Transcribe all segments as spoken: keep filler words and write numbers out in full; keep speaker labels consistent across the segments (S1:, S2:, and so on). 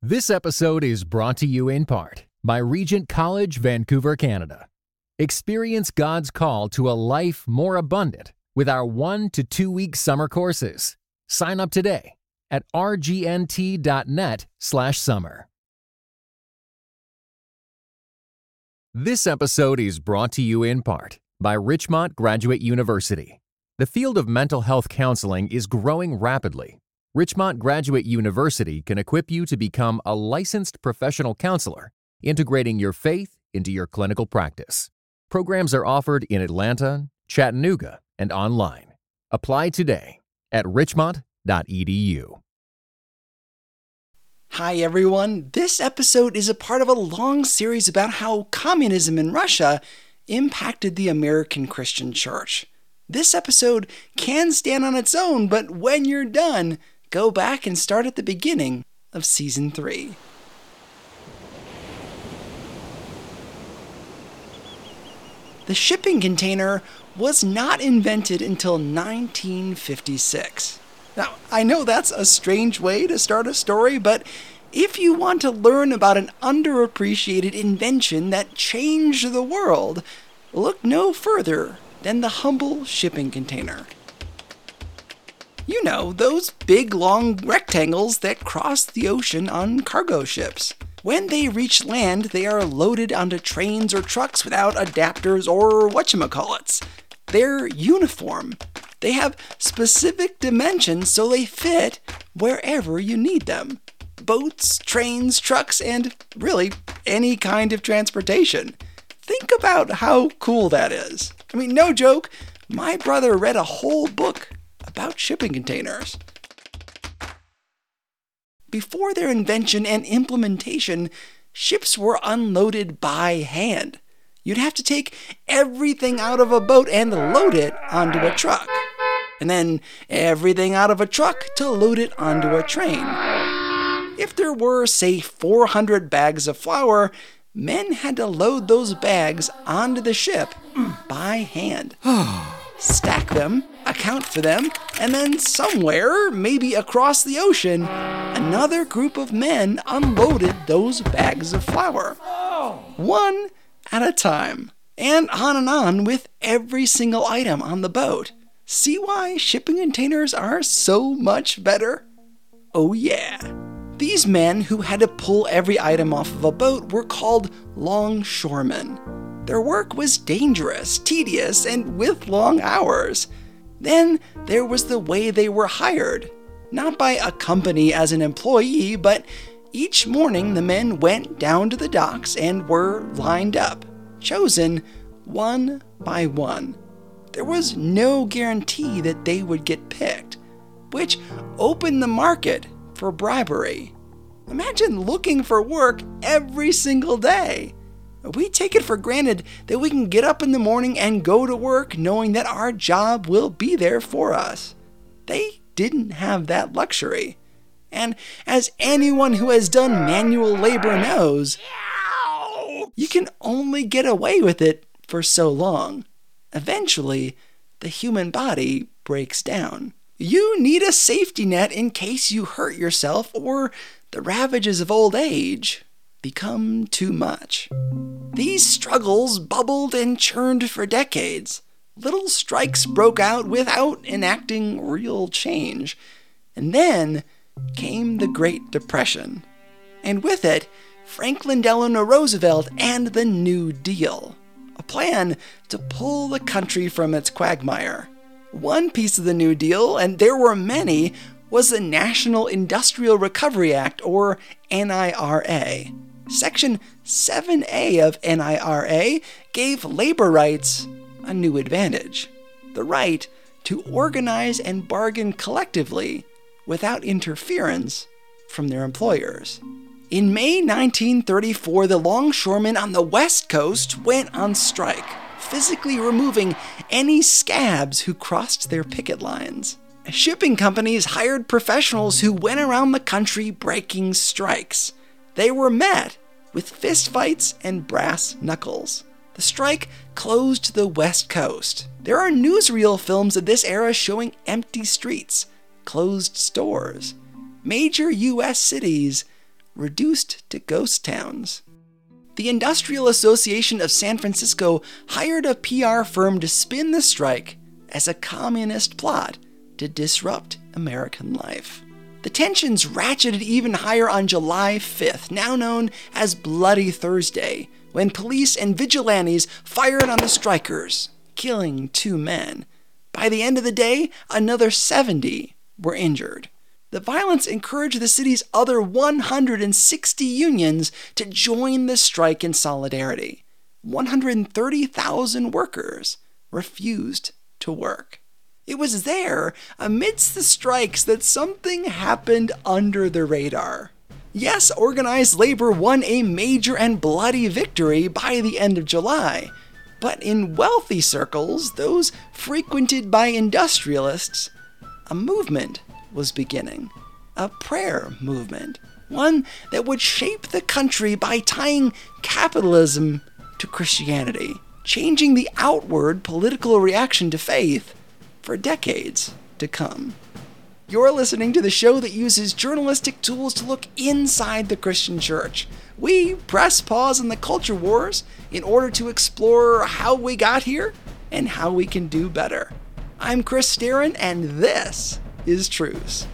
S1: This episode is brought to you in part by Regent College, Vancouver, Canada. Experience God's call to a life more abundant with our one to two week summer courses. Sign up today at rgnt.net slash summer. This episode is brought to you in part by Richmont Graduate University. The field of mental health counseling is growing rapidly. Richmont Graduate University can equip you to become a licensed professional counselor, integrating your faith into your clinical practice. Programs are offered in Atlanta, Chattanooga, and online. Apply today at richmont dot e d u.
S2: Hi everyone, this episode is a part of a long series about how communism in Russia impacted the American Christian church. This episode can stand on its own, but when you're done, go back and start at the beginning of Season three. The shipping container was not invented until nineteen fifty-six. Now, I know that's a strange way to start a story, but if you want to learn about an underappreciated invention that changed the world, look no further than the humble shipping container. You know, those big, long rectangles that cross the ocean on cargo ships. When they reach land, they are loaded onto trains or trucks without adapters or whatchamacallits. They're uniform. They have specific dimensions so they fit wherever you need them. Boats, trains, trucks, and really any kind of transportation. Think about how cool that is. I mean, no joke, my brother read a whole book about shipping containers. Before their invention and implementation, ships were unloaded by hand. You'd have to take everything out of a boat and load it onto a truck. And then everything out of a truck to load it onto a train. If there were, say, four hundred bags of flour, men had to load those bags onto the ship by hand. Stack them, account for them, and then somewhere, maybe across the ocean, another group of men unloaded those bags of flour. One at a time. And on and on with every single item on the boat. See why shipping containers are so much better? Oh yeah. These men who had to pull every item off of a boat were called longshoremen. Their work was dangerous, tedious, and with long hours. Then there was the way they were hired. Not by a company as an employee, but each morning the men went down to the docks and were lined up, chosen one by one. There was no guarantee that they would get picked, which opened the market for bribery. Imagine looking for work every single day. We take it for granted that we can get up in the morning and go to work knowing that our job will be there for us. They didn't have that luxury. And as anyone who has done manual labor knows, you can only get away with it for so long. Eventually, the human body breaks down. You need a safety net in case you hurt yourself or the ravages of old age become too much. These struggles bubbled and churned for decades. Little strikes broke out without enacting real change. And then came the Great Depression. And with it, Franklin Delano Roosevelt and the New Deal, a plan to pull the country from its quagmire. One piece of the New Deal, and there were many, was the National Industrial Recovery Act, or N I R A. Section seven A of N I R A gave labor rights a new advantage: the right to organize and bargain collectively without interference from their employers. In May nineteen thirty-four, the longshoremen on the West Coast went on strike, physically removing any scabs who crossed their picket lines. Shipping companies hired professionals who went around the country breaking strikes. They were met with fistfights and brass knuckles. The strike closed the West Coast. There are newsreel films of this era showing empty streets, closed stores. Major U S cities reduced to ghost towns. The Industrial Association of San Francisco hired a P R firm to spin the strike as a communist plot to disrupt American life. The tensions ratcheted even higher on July fifth, now known as Bloody Thursday, when police and vigilantes fired on the strikers, killing two men. By the end of the day, another seventy were injured. The violence encouraged the city's other one hundred sixty unions to join the strike in solidarity. one hundred thirty thousand workers refused to work. It was there, amidst the strikes, that something happened under the radar. Yes, organized labor won a major and bloody victory by the end of July, but in wealthy circles, those frequented by industrialists, a movement was beginning. A prayer movement. One that would shape the country by tying capitalism to Christianity, changing the outward political reaction to faith for decades to come. You're listening to the show that uses journalistic tools to look inside the Christian church. We press pause on the culture wars in order to explore how we got here and how we can do better. I'm Chris Staron, and this is Truths.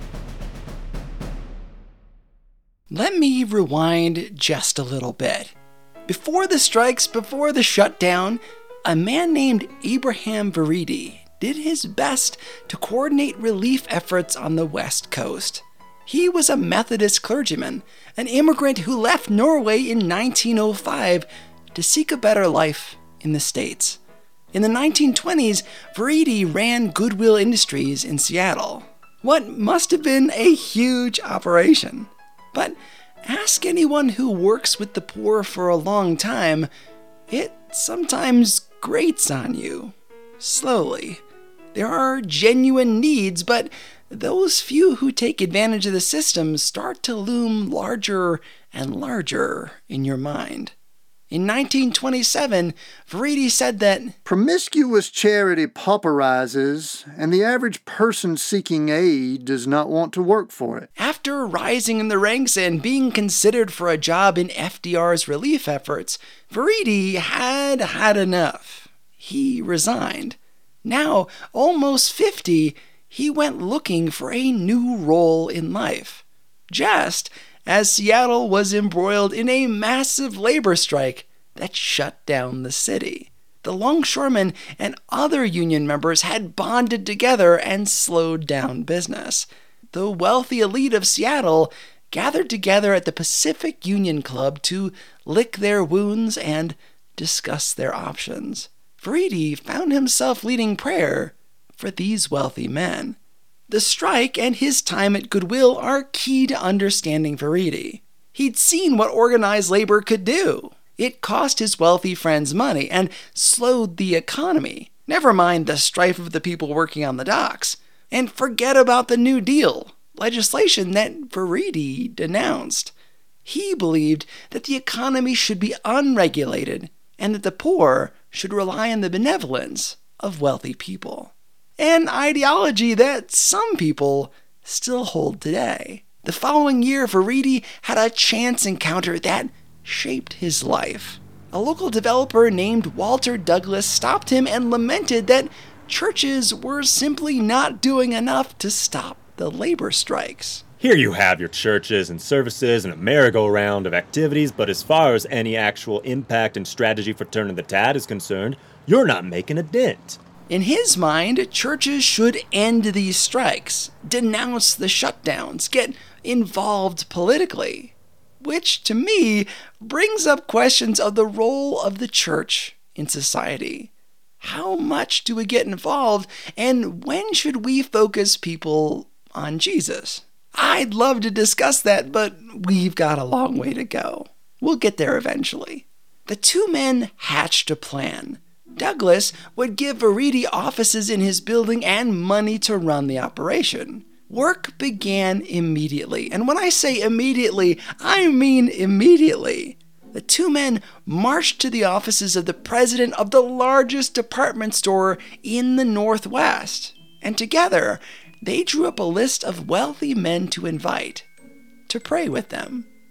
S2: Let me rewind just a little bit. Before the strikes, before the shutdown, a man named Abraham Vereide did his best to coordinate relief efforts on the West Coast. He was a Methodist clergyman, an immigrant who left Norway in nineteen oh five to seek a better life in the States. In the nineteen twenties, Vereide ran Goodwill Industries in Seattle. What must have been a huge operation. But ask anyone who works with the poor for a long time, it sometimes grates on you. Slowly. There are genuine needs, but those few who take advantage of the system start to loom larger and larger in your mind. In nineteen twenty-seven, Vereide said that
S3: promiscuous charity pauperizes, and the average person seeking aid does not want to work for it.
S2: After rising in the ranks and being considered for a job in F D R's relief efforts, Vereide had had enough. He resigned. Now, almost fifty, he went looking for a new role in life. Just as Seattle was embroiled in a massive labor strike that shut down the city. The longshoremen and other union members had bonded together and slowed down business. The wealthy elite of Seattle gathered together at the Pacific Union Club to lick their wounds and discuss their options. Vereide found himself leading prayer for these wealthy men. The strike and his time at Goodwill are key to understanding Vereide. He'd seen what organized labor could do. It cost his wealthy friends money and slowed the economy. Never mind the strife of the people working on the docks. And forget about the New Deal, legislation that Vereide denounced. He believed that the economy should be unregulated and that the poor should rely on the benevolence of wealthy people. An ideology that some people still hold today. The following year, Vereide had a chance encounter that shaped his life. A local developer named Walter Douglas stopped him and lamented that churches were simply not doing enough to stop the labor strikes.
S4: Here you have your churches and services and a merry-go-round of activities, but as far as any actual impact and strategy for turning the tide is concerned, you're not making a dent.
S2: In his mind, churches should end these strikes, denounce the shutdowns, get involved politically. Which, to me, brings up questions of the role of the church in society. How much do we get involved, and when should we focus people on Jesus? I'd love to discuss that, but we've got a long way to go. We'll get there eventually. The two men hatched a plan. Douglas would give Vereide offices in his building and money to run the operation. Work began immediately, and when I say immediately, I mean immediately. The two men marched to the offices of the president of the largest department store in the Northwest, and together they drew up a list of wealthy men to invite, to pray with them.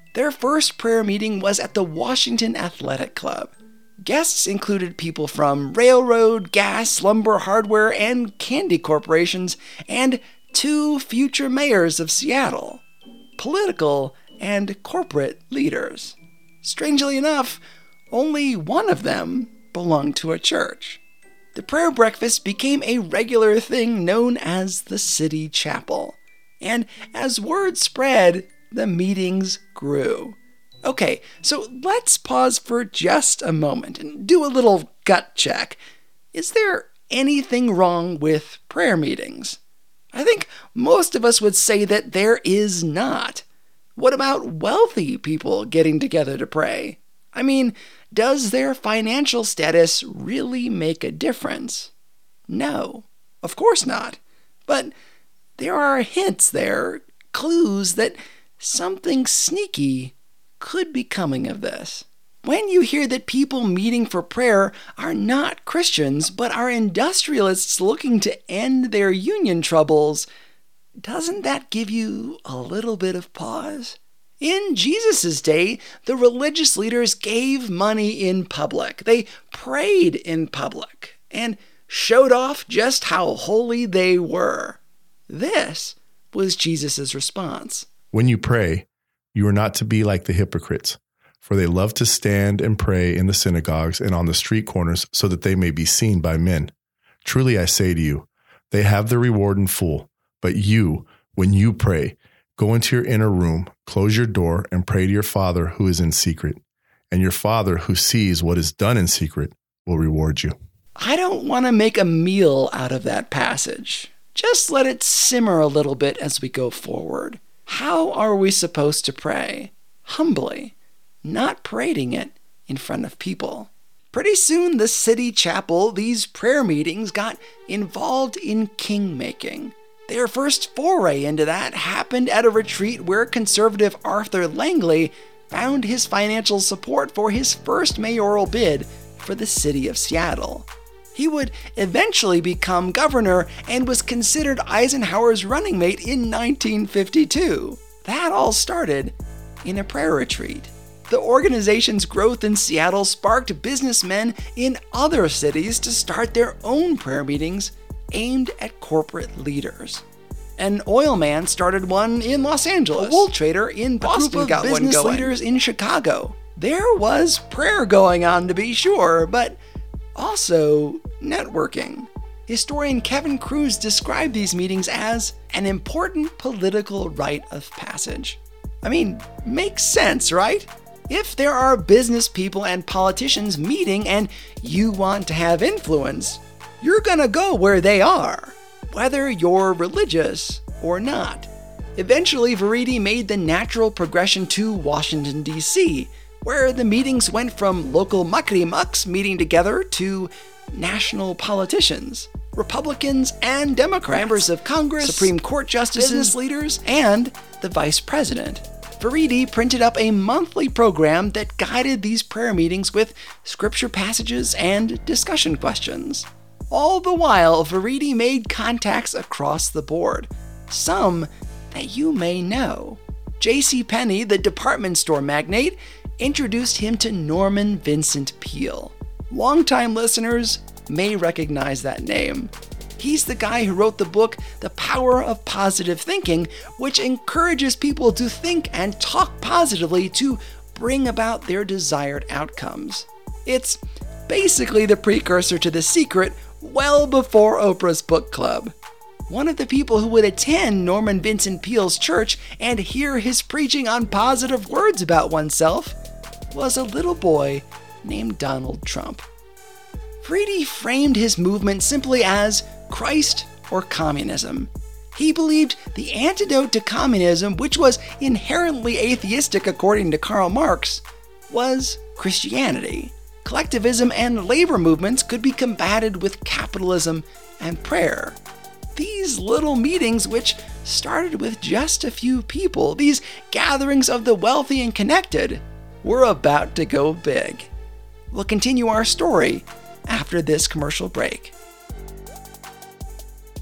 S2: Their first prayer meeting was at the Washington Athletic Club. Guests included people from railroad, gas, lumber, hardware, and candy corporations, and two future mayors of Seattle, political and corporate leaders. Strangely enough, only one of them belonged to a church. The prayer breakfast became a regular thing known as the City Chapel. And as word spread, the meetings grew. Okay, so let's pause for just a moment and do a little gut check. Is there anything wrong with prayer meetings? I think most of us would say that there is not. What about wealthy people getting together to pray? I mean, does their financial status really make a difference? No, of course not. But there are hints there, clues that something sneaky could be coming of this. When you hear that people meeting for prayer are not Christians, but are industrialists looking to end their union troubles, doesn't that give you a little bit of pause? In Jesus' day, the religious leaders gave money in public. They prayed in public and showed off just how holy they were. This was Jesus' response.
S5: When you pray, you are not to be like the hypocrites, for they love to stand and pray in the synagogues and on the street corners so that they may be seen by men. Truly I say to you, they have their reward in full. But you, when you pray, go into your inner room, close your door, and pray to your Father who is in secret. And your Father who sees what is done in secret will reward you.
S2: I don't want to make a meal out of that passage. Just let it simmer a little bit as we go forward. How are we supposed to pray? Humbly, not parading it in front of people. Pretty soon, the City Chapel, these prayer meetings, got involved in king-making. Their first foray into that happened at a retreat where conservative Arthur Langley found his financial support for his first mayoral bid for the city of Seattle. He would eventually become governor and was considered Eisenhower's running mate in nineteen fifty-two. That all started in a prayer retreat. The organization's growth in Seattle sparked businessmen in other cities to start their own prayer meetings aimed at corporate leaders. An oil man started one in Los Angeles. A wool trader in Boston got one going. Business leaders in Chicago. There was prayer going on, to be sure, but also networking. Historian Kevin Kruse described these meetings as an important political rite of passage. I mean, makes sense, right? If there are business people and politicians meeting and you want to have influence, you're gonna go where they are, whether you're religious or not. Eventually, Verity made the natural progression to Washington, D C, where the meetings went from local muckety-mucks meeting together to national politicians, Republicans and Democrats, members of Congress, Supreme Court justices, business leaders, and the vice president. Verity printed up a monthly program that guided these prayer meetings with scripture passages and discussion questions. All the while, Verity made contacts across the board, some that you may know. J C Penney, the department store magnate, introduced him to Norman Vincent Peale. Longtime listeners may recognize that name. He's the guy who wrote the book The Power of Positive Thinking, which encourages people to think and talk positively to bring about their desired outcomes. It's basically the precursor to The Secret, well before Oprah's book club. One of the people who would attend Norman Vincent Peale's church and hear his preaching on positive words about oneself was a little boy named Donald Trump. Verity framed his movement simply as Christ or communism. He believed the antidote to communism, which was inherently atheistic according to Karl Marx, was Christianity. Collectivism and labor movements could be combated with capitalism and prayer. These little meetings, which started with just a few people, these gatherings of the wealthy and connected, were about to go big. We'll continue our story after this commercial break.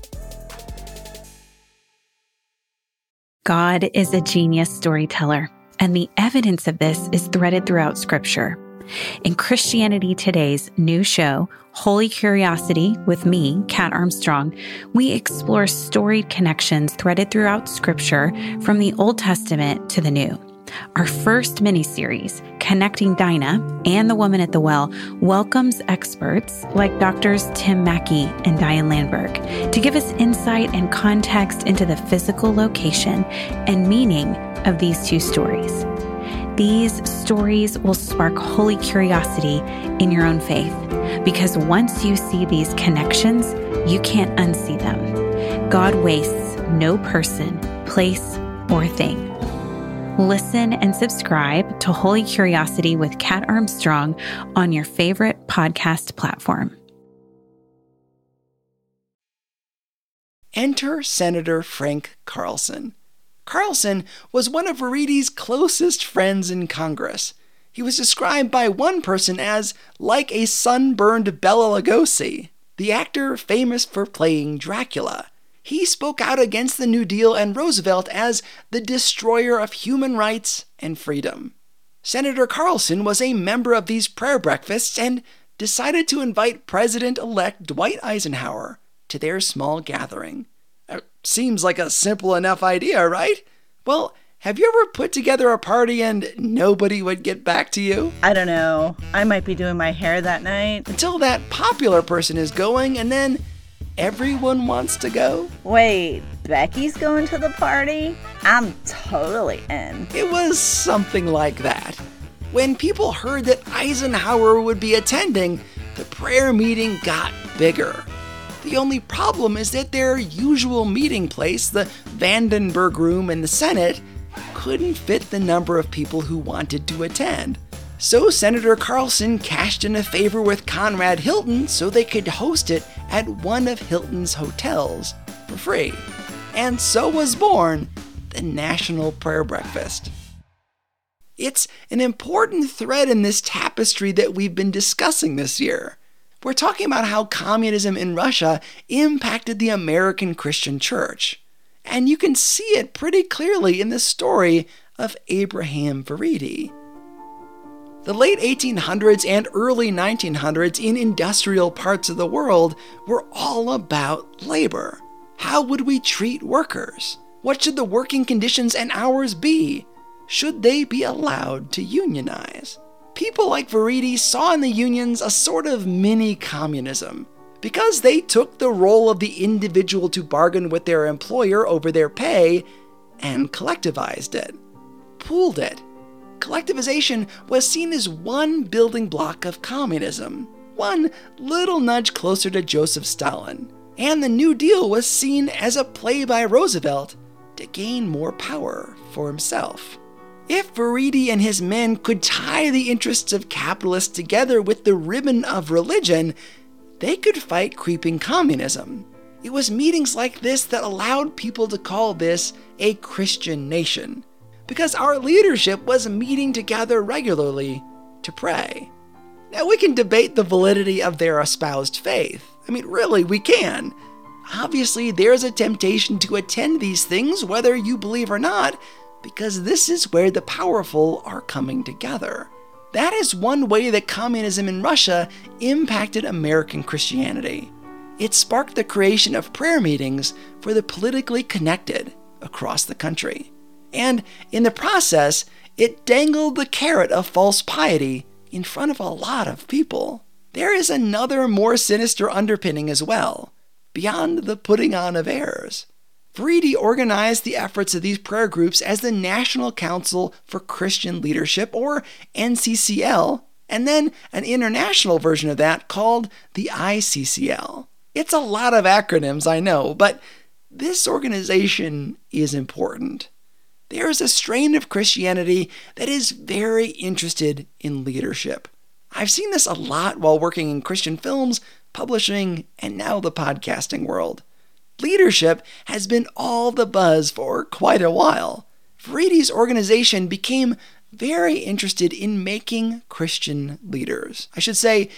S6: God is a genius storyteller. and the evidence of this is threaded throughout Scripture. In Christianity Today's new show, Holy Curiosity, with me, Kat Armstrong, we explore storied connections threaded throughout Scripture from the Old Testament to the New. Our first mini-series, Connecting Dinah and the Woman at the Well, welcomes experts like Doctors Tim Mackie and Diane Landberg to give us insight and context into the physical location and meaning of these two stories. These stories will spark holy curiosity in your own faith, because once you see these connections, you can't unsee them. God wastes no person, place, or thing. Listen and subscribe to Holy Curiosity with Kat Armstrong on your favorite podcast platform.
S2: Enter Senator Frank Carlson. Carlson was one of Veridi's closest friends in Congress. He was described by one person as like a sunburned Bela Lugosi, the actor famous for playing Dracula. He spoke out against the New Deal and Roosevelt as the destroyer of human rights and freedom. Senator Carlson was a member of these prayer breakfasts and decided to invite President-elect Dwight Eisenhower to their small gathering. Uh, seems like a simple enough idea, right? Well, have you ever put together a party and nobody would get back to you?
S7: I don't know. I might be doing my hair that night.
S2: Until that popular person is going, and then everyone wants to go?
S7: Wait, Becky's going to the party? I'm totally in.
S2: It was something like that. When people heard that Eisenhower would be attending, the prayer meeting got bigger. The only problem is that their usual meeting place, the Vandenberg Room in the Senate, couldn't fit the number of people who wanted to attend. So Senator Carlson cashed in a favor with Conrad Hilton so they could host it at one of Hilton's hotels for free. And so was born the National Prayer Breakfast. It's an important thread in this tapestry that we've been discussing this year. We're talking about how communism in Russia impacted the American Christian church. And you can see it pretty clearly in the story of Abraham Veridi. The late eighteen hundreds and early nineteen hundreds in industrial parts of the world were all about labor. How would we treat workers? What should the working conditions and hours be? Should they be allowed to unionize? People like Veridi saw in the unions a sort of mini-communism, because they took the role of the individual to bargain with their employer over their pay and collectivized it, pooled it. Collectivization was seen as one building block of communism, one little nudge closer to Joseph Stalin, and the New Deal was seen as a play by Roosevelt to gain more power for himself. If Veridi and his men could tie the interests of capitalists together with the ribbon of religion, they could fight creeping communism. It was meetings like this that allowed people to call this a Christian nation, because our leadership was meeting together regularly to pray. Now, we can debate the validity of their espoused faith. I mean, really, we can. Obviously, there's a temptation to attend these things, whether you believe or not, because this is where the powerful are coming together. That is one way that communism in Russia impacted American Christianity. It sparked the creation of prayer meetings for the politically connected across the country. And in the process, it dangled the carrot of false piety in front of a lot of people. There is another more sinister underpinning as well, beyond the putting on of airs. Veridi organized the efforts of these prayer groups as the National Council for Christian Leadership, or N C C L, and then an international version of that called the I C C L. It's a lot of acronyms, I know, but this organization is important. There is a strain of Christianity that is very interested in leadership. I've seen this a lot while working in Christian films, publishing, and now the podcasting world. Leadership has been all the buzz for quite a while. Veridi's organization became very interested in making Christian leaders. I should say,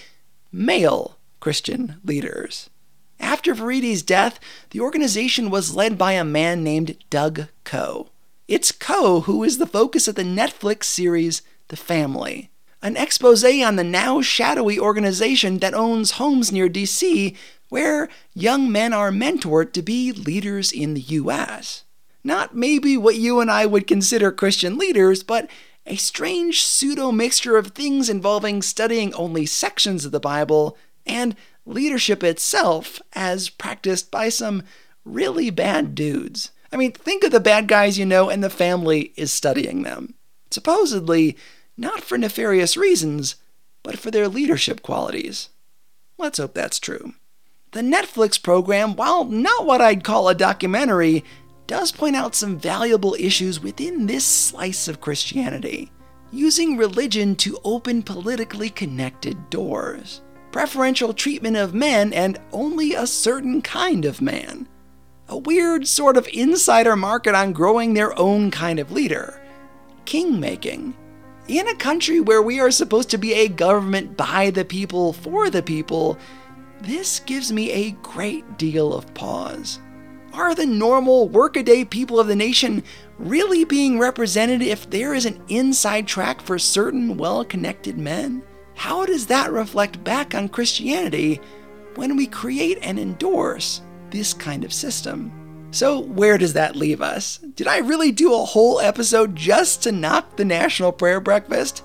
S2: male Christian leaders. After Veridi's death, the organization was led by a man named Doug Coe. It's Ko who is the focus of the Netflix series The Family, an expose on the now shadowy organization that owns homes near D C where young men are mentored to be leaders in the U S. Not maybe what you and I would consider Christian leaders, but a strange pseudo-mixture of things involving studying only sections of the Bible and leadership itself as practiced by some really bad dudes. I mean, think of the bad guys you know and the family is studying them. Supposedly, not for nefarious reasons, but for their leadership qualities. Let's hope that's true. The Netflix program, while not what I'd call a documentary, does point out some valuable issues within this slice of Christianity, using religion to open politically connected doors, preferential treatment of men and only a certain kind of man, a weird sort of insider market on growing their own kind of leader, king-making. In a country where we are supposed to be a government by the people, for the people, this gives me a great deal of pause. Are the normal workaday people of the nation really being represented if there is an inside track for certain well-connected men? How does that reflect back on Christianity when we create and endorse this kind of system? So where does that leave us? Did I really do a whole episode just to knock the National Prayer Breakfast?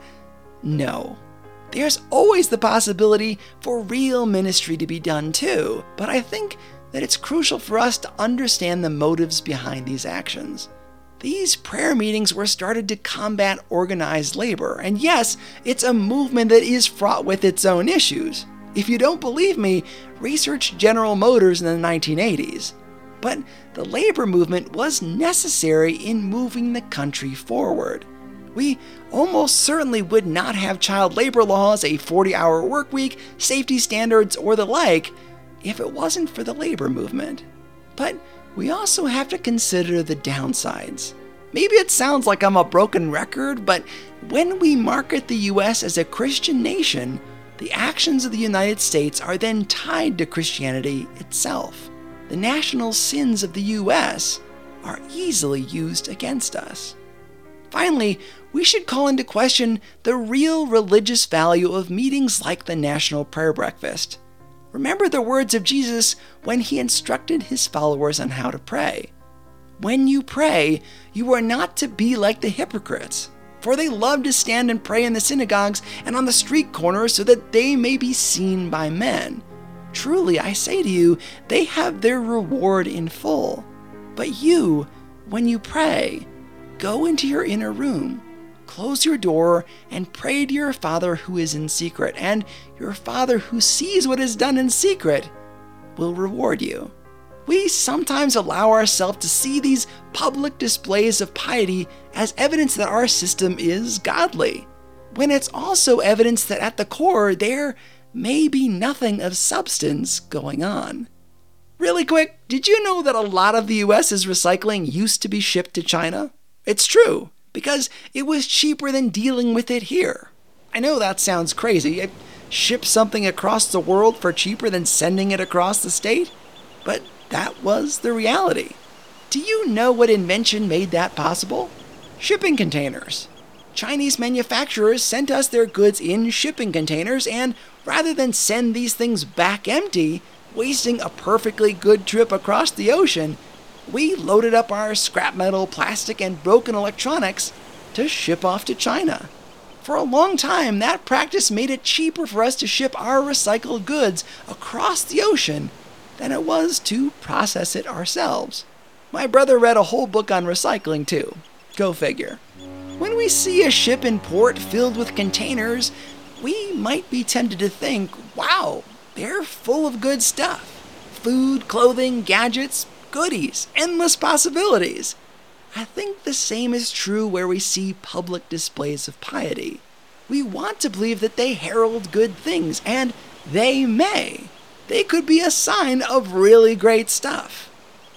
S2: No. There's always the possibility for real ministry to be done too, but I think that it's crucial for us to understand the motives behind these actions. These prayer meetings were started to combat organized labor, and yes, it's a movement that is fraught with its own issues. If you don't believe me, research General Motors in the nineteen eighties. But the labor movement was necessary in moving the country forward. We almost certainly would not have child labor laws, a forty-hour work week, safety standards, or the like if it wasn't for the labor movement. But we also have to consider the downsides. Maybe it sounds like I'm a broken record, but when we market the U S as a Christian nation, the actions of the United States are then tied to Christianity itself. The national sins of the U S are easily used against us. Finally, we should call into question the real religious value of meetings like the National Prayer Breakfast. Remember the words of Jesus when he instructed his followers on how to pray. When you pray, you are not to be like the hypocrites, for they love to stand and pray in the synagogues and on the street corners so that they may be seen by men. Truly, I say to you, they have their reward in full. But you, when you pray, go into your inner room, close your door, and pray to your Father who is in secret, and your Father who sees what is done in secret will reward you. We sometimes allow ourselves to see these public displays of piety as evidence that our system is godly, when it's also evidence that at the core there may be nothing of substance going on. Really quick, did you know that a lot of the U S's recycling used to be shipped to China? It's true, because it was cheaper than dealing with it here. I know that sounds crazy. Ship something across the world for cheaper than sending it across the state? But that was the reality. Do you know what invention made that possible? Shipping containers. Chinese manufacturers sent us their goods in shipping containers, and rather than send these things back empty, wasting a perfectly good trip across the ocean, we loaded up our scrap metal, plastic, and broken electronics to ship off to China. For a long time, that practice made it cheaper for us to ship our recycled goods across the ocean than it was to process it ourselves. My brother read a whole book on recycling too. Go figure. When we see a ship in port filled with containers, we might be tempted to think, wow, they're full of good stuff. Food, clothing, gadgets, goodies, endless possibilities. I think the same is true where we see public displays of piety. We want to believe that they herald good things, and they may. They could be a sign of really great stuff.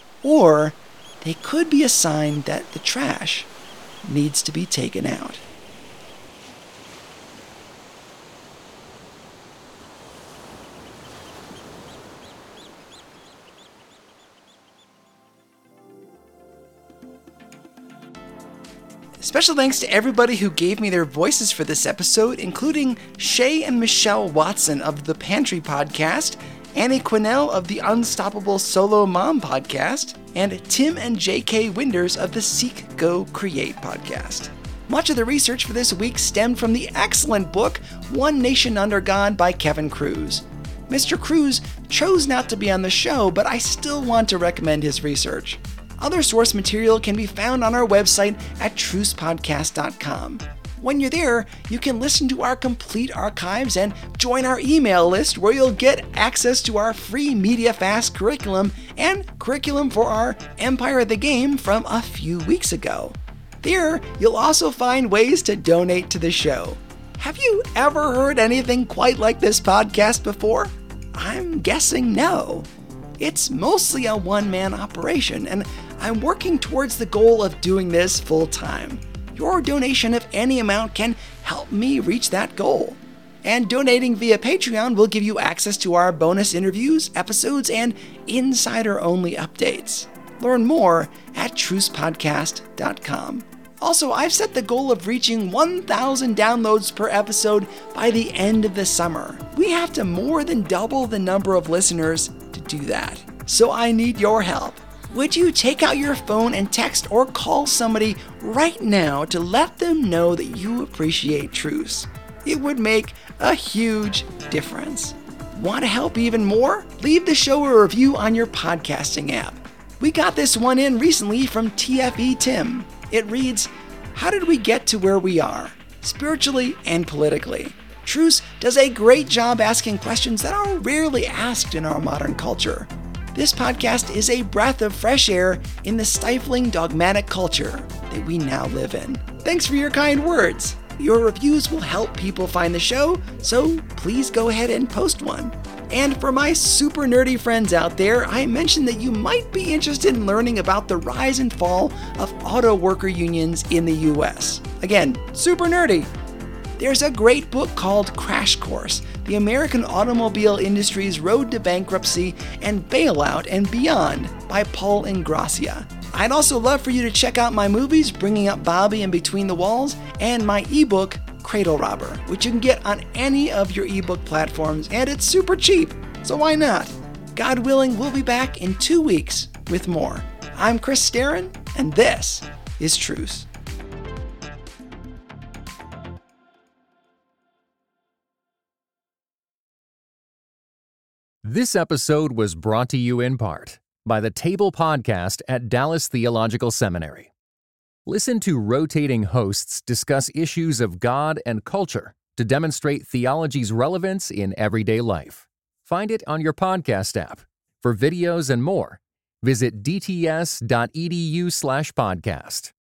S2: Or they could be a sign that the trash needs to be taken out. Special thanks to everybody who gave me their voices for this episode, including Shay and Michelle Watson of the Pantry Podcast, Annie Quinnell of the Unstoppable Solo Mom Podcast, and Tim and J K Winders of the Seek, Go, Create Podcast. Much of the research for this week stemmed from the excellent book One Nation Under God by Kevin Kruse. Mister Kruse chose not to be on the show, but I still want to recommend his research. Other source material can be found on our website at truce podcast dot com. When you're there, you can listen to our complete archives and join our email list where you'll get access to our free MediaFast curriculum and curriculum for our Empire of the Game from a few weeks ago. There, you'll also find ways to donate to the show. Have you ever heard anything quite like this podcast before? I'm guessing no. It's mostly a one-man operation, and I'm working towards the goal of doing this full-time. Your donation of any amount can help me reach that goal. And donating via Patreon will give you access to our bonus interviews, episodes, and insider-only updates. Learn more at truce podcast dot com. Also, I've set the goal of reaching one thousand downloads per episode by the end of the summer. We have to more than double the number of listeners to do that. So I need your help. Would you take out your phone and text or call somebody right now to let them know that you appreciate Truce? It would make a huge difference. Want to help even more? Leave the show a review on your podcasting app. We got this one in recently from T F E Tim. It reads, "How did we get to where we are, spiritually and politically?" Truce does a great job asking questions that are rarely asked in our modern culture. This podcast is a breath of fresh air in the stifling dogmatic culture that we now live in. Thanks for your kind words. Your reviews will help people find the show, so please go ahead and post one. And for my super nerdy friends out there, I mentioned that you might be interested in learning about the rise and fall of auto worker unions in the U S. Again, super nerdy. There's a great book called Crash Course, The American Automobile Industry's Road to Bankruptcy and Bailout and Beyond by Paul Ingrassia. I'd also love for you to check out my movies, Bringing Up Bobby and Between the Walls, and my ebook, Cradle Robber, which you can get on any of your ebook platforms, and it's super cheap, so why not? God willing, we'll be back in two weeks with more. I'm Chris Staron, and this is Truce.
S1: This episode was brought to you in part by the Table Podcast at Dallas Theological Seminary. Listen to rotating hosts discuss issues of God and culture to demonstrate theology's relevance in everyday life. Find it on your podcast app. For videos and more, visit d t s dot e d u slash podcast.